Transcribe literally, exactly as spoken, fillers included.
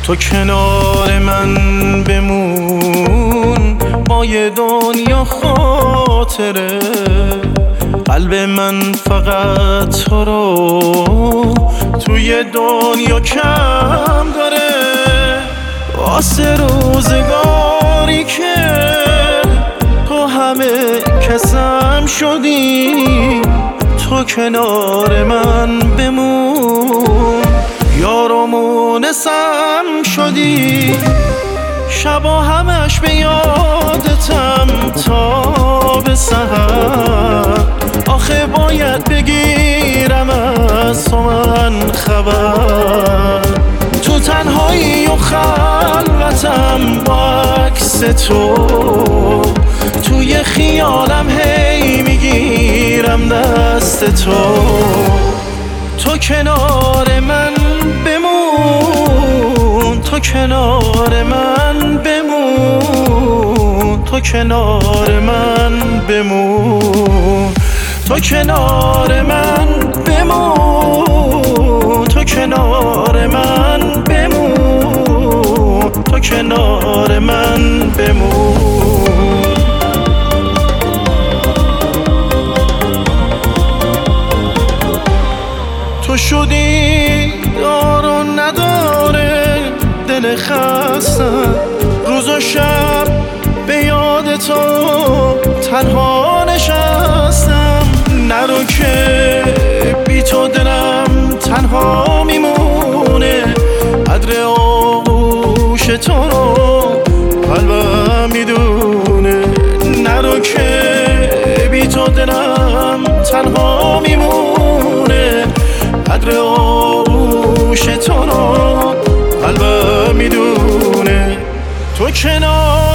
تو کنار من بمون با یه دنیا خاطره. قلب من فقط تو رو توی دنیا کم داره. واسه روزگاری که تو همه کسم شدی، تو کنار من بمون یار و مونسم شدی. شبا همش به یادتم تا به سحر. آخه باید بگیرم از تو من خبر. تو تنهایی و خلوتم با عکس تو، توی خیالم هی میگیرم دست تو. تو کنار من بمون، تو کنار من بمون، تو کنار من بمون، تو کنار من بمون، تو کنار من بمون، تو کنار من بمون. تو شدی دار و نداره دل خستم، روز و شب به یاد تو تنها نشستم. نرو که بی تو دلم تنها میمونه، قدر آغوش تو رو قلبم میدونه. نرو که بی تو دلم تنها میمونه، قدر آغوش تو رو قلبم میدونه. تو کنار